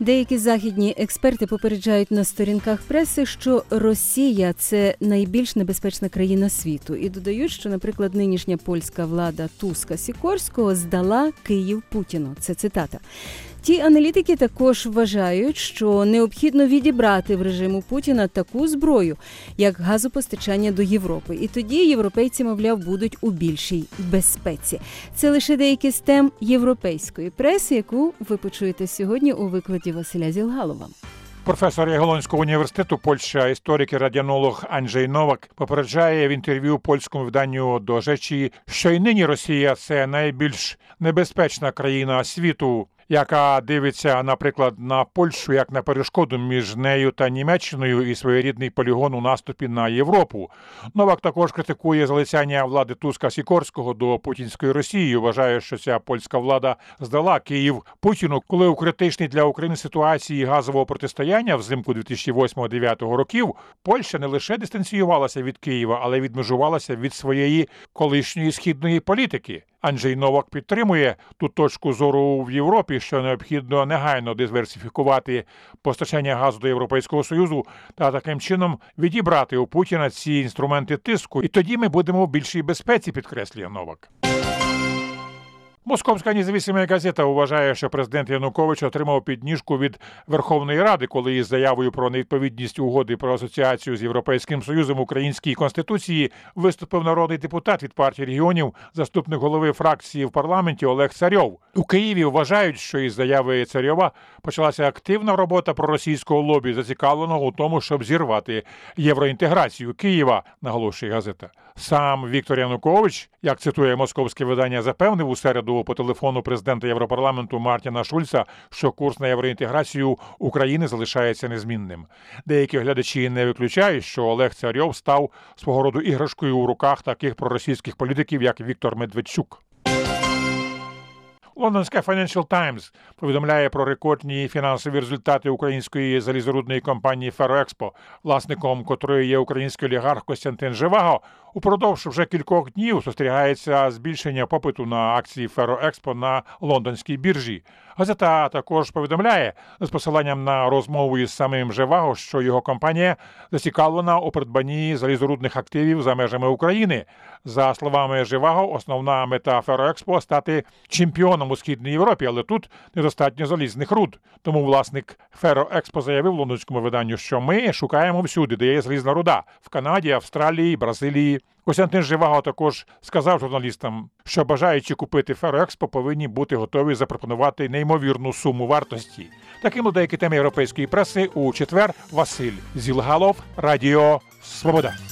Деякі західні експерти попереджають на сторінках преси, що Росія – це найбільш небезпечна країна світу. І додають, що, наприклад, нинішня польська влада Туска-Сікорського здала Київ Путіну. Це цитата. Ті аналітики також вважають, що необхідно відібрати в режиму Путіна таку зброю, як газопостачання до Європи. І тоді європейці, мовляв, будуть у більшій безпеці. Це лише деякі з тем європейської преси, яку ви почуєте сьогодні у викладі Василя Зілгалова. Професор Ягелонського університету Польща, історик і радіонолог Анджей Новак попереджає в інтерв'ю польському виданню «До Rzeczy», що й нині Росія – це найбільш небезпечна країна світу, яка дивиться, наприклад, на Польщу як на перешкоду між нею та Німеччиною і своєрідний полігон у наступі на Європу. Новак також критикує залицяння влади Туска-Сікорського до путінської Росії. Вважає, що ця польська влада здала Київ Путіну, коли у критичній для України ситуації газового протистояння взимку 2008-2009 років Польща не лише дистанціювалася від Києва, але відмежувалася від своєї колишньої східної політики. Анджей Новак підтримує ту точку зору в Європі, що необхідно негайно диверсифікувати постачання газу до Європейського Союзу та таким чином відібрати у Путіна ці інструменти тиску. І тоді ми будемо в більшій безпеці, підкреслює Новак. Московська незалежна газета вважає, що президент Янукович отримав підніжку від Верховної Ради, коли із заявою про невідповідність угоди про асоціацію з Європейським Союзом українській Конституції виступив народний депутат від партії регіонів, заступник голови фракції в парламенті Олег Царьов. У Києві вважають, що із заяви Царьова почалася активна робота проросійського лобі, зацікавленого у тому, щоб зірвати євроінтеграцію Києва, наголошує газета. Сам Віктор Янукович, як цитує московське видання, запевнив у середу по телефону президента Європарламенту Мартіна Шульца, що курс на євроінтеграцію України залишається незмінним. Деякі глядачі не виключають, що Олег Царьов став свого роду іграшкою у руках таких проросійських політиків, як Віктор Медведчук. Лондонська Financial Times повідомляє про рекордні фінансові результати української залізорудної компанії «Ферроекспо», власником котрої є український олігарх Костянтин Живаго. Упродовж вже кількох днів спостерігається збільшення попиту на акції «Ферроекспо» на лондонській біржі. Газета також повідомляє з посиланням на розмову із самим Живаго, що його компанія зацікавлена у придбанні залізорудних активів за межами України. За словами Живаго, основна мета «Ферроекспо» – стати чемпіоном у Східній Європі, але тут недостатньо залізних руд. Тому власник «Ферроекспо» заявив лондонському виданню, що ми шукаємо всюди, де є залізна руда – в Канаді, Австралії, Бразилії. Костянтин Живаго також сказав журналістам, що бажаючи купити «Ферроекспо» повинні бути готові запропонувати неймовірну суму вартості. Такими деякі теми європейської преси у четвер. Василь Зілгалов, Радіо Свобода.